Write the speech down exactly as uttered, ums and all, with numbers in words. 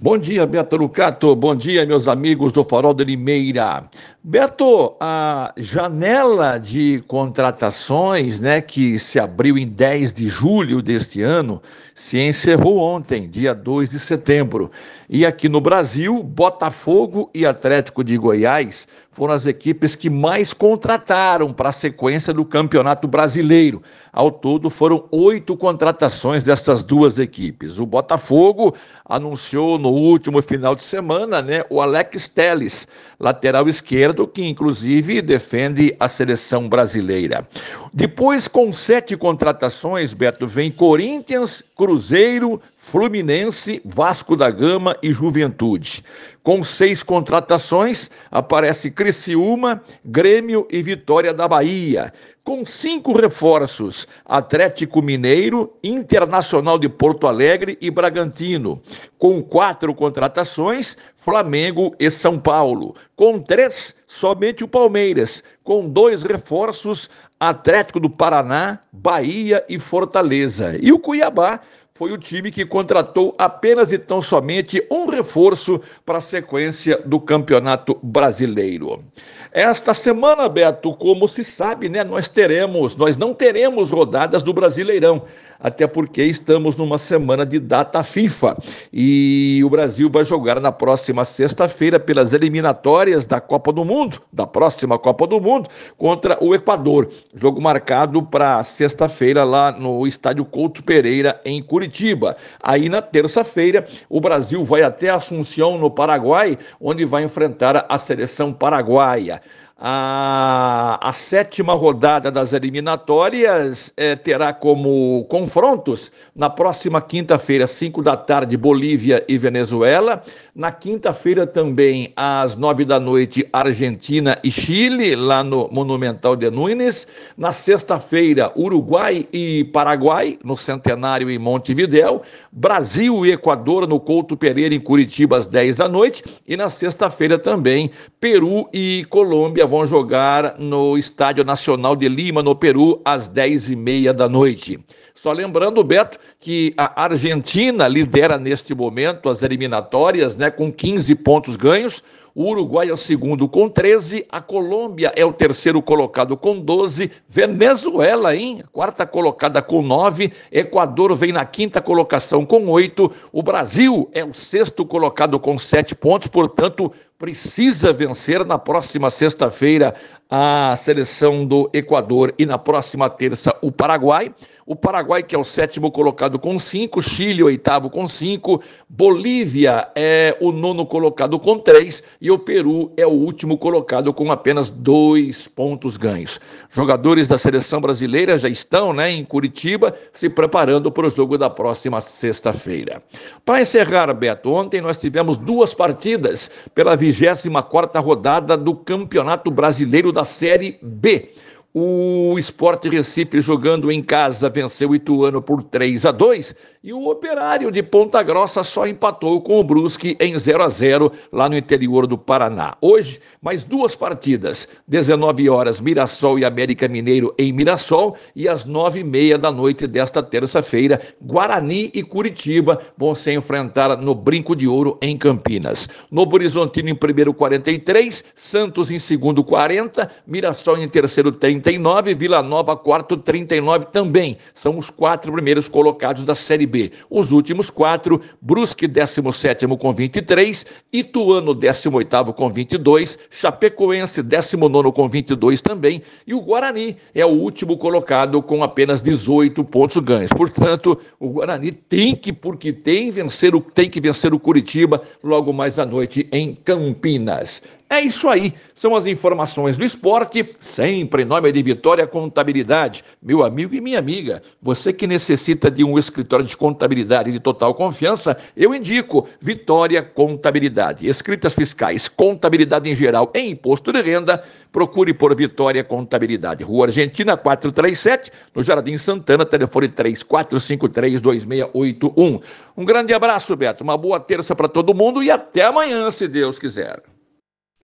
Bom dia, Beto Lucato. Bom dia, meus amigos do Farol de Limeira. Beto, a janela de contratações, né, que se abriu em dez de julho deste ano, se encerrou ontem, dia dois de setembro. E aqui no Brasil, Botafogo e Atlético de Goiás foram as equipes que mais contrataram para a sequência do Campeonato Brasileiro. Ao todo, foram oito contratações dessas duas equipes. O Botafogo anunciou no último final de semana, né, o Alex Telles, lateral esquerdo, que inclusive defende a seleção brasileira. Depois, com sete contratações, Beto, vem Corinthians, Cruzeiro, Fluminense, Vasco da Gama e Juventude. Com seis contratações, aparece Criciúma, Grêmio e Vitória da Bahia. Com cinco reforços, Atlético Mineiro, Internacional de Porto Alegre e Bragantino. Com quatro contratações, Flamengo e São Paulo. Com três, somente o Palmeiras. Com dois reforços, Atlético do Paraná, Bahia e Fortaleza. E o Cuiabá foi o time que contratou apenas e tão somente um reforço para a sequência do Campeonato Brasileiro. Esta semana, Beto, como se sabe, né, nós teremos, nós não teremos rodadas do Brasileirão, até porque estamos numa semana de data FIFA e o Brasil vai jogar na próxima sexta-feira pelas eliminatórias da Copa do Mundo, da próxima Copa do Mundo, contra o Equador. Jogo marcado para sexta-feira lá no Estádio Couto Pereira, em Curitiba. Aí na terça-feira, o Brasil vai até Assunção, no Paraguai, onde vai enfrentar a seleção paraguaia. A, a sétima rodada das eliminatórias eh, terá como confrontos na próxima quinta-feira, cinco da tarde, Bolívia e Venezuela. Na quinta-feira também, às nove da noite, Argentina e Chile, lá no Monumental de Núñez. Na sexta-feira, Uruguai e Paraguai, no Centenário em Montevidéu. Brasil e Equador, no Couto Pereira, em Curitiba, às dez da noite. E na sexta-feira também, Peru e Colômbia vão jogar no Estádio Nacional de Lima, no Peru, às dez e meia da noite. Só lembrando, Beto, que a Argentina lidera neste momento as eliminatórias, né, com quinze pontos ganhos. O Uruguai é o segundo com treze, a Colômbia é o terceiro colocado com doze, Venezuela, hein? Quarta colocada com nove, Equador vem na quinta colocação com oito, o Brasil é o sexto colocado com sete pontos, portanto, precisa vencer na próxima sexta-feira a seleção do Equador e na próxima terça o Paraguai. O Paraguai, que é o sétimo colocado com cinco, Chile, o oitavo com cinco, Bolívia é o nono colocado com três e o Peru é o último colocado com apenas dois pontos ganhos. Jogadores da seleção brasileira já estão, né, em Curitiba, se preparando para o jogo da próxima sexta-feira. Para encerrar, Beto, ontem nós tivemos duas partidas pela vigésima quarta rodada do Campeonato Brasileiro da Série B. O Sport Recife, jogando em casa, venceu o Ituano por três a dois e o Operário de Ponta Grossa só empatou com o Brusque em zero a zero lá no interior do Paraná. Hoje, mais duas partidas, dezenove horas, Mirassol e América Mineiro em Mirassol, e às nove e meia da noite desta terça-feira, Guarani e Curitiba vão se enfrentar no Brinco de Ouro em Campinas. Novo Horizontino em primeiro, quarenta e três, Santos em segundo, quarenta, Mirassol em terceiro, trinta e nove, Vila Nova, quarto, trinta e nove também. São os quatro primeiros colocados da Série B. Os últimos quatro, Brusque, décimo sétimo com vinte e três, Ituano, décimo oitavo com vinte e dois, Chapecoense, décimo nono com vinte e dois também, e o Guarani é o último colocado com apenas dezoito pontos ganhos. Portanto, o Guarani tem que, porque tem, vencer o, tem que vencer o Curitiba logo mais à noite em Campinas. É isso aí, são as informações do esporte, sempre em nome de Vitória Contabilidade. Meu amigo e minha amiga, você que necessita de um escritório de contabilidade de total confiança, eu indico Vitória Contabilidade. Escritas fiscais, contabilidade em geral e imposto de renda, procure por Vitória Contabilidade. Rua Argentina quatrocentos e trinta e sete, no Jardim Santana, telefone três quatro cinco três, dois seis oito um. Um grande abraço, Beto, uma boa terça para todo mundo e até amanhã, se Deus quiser.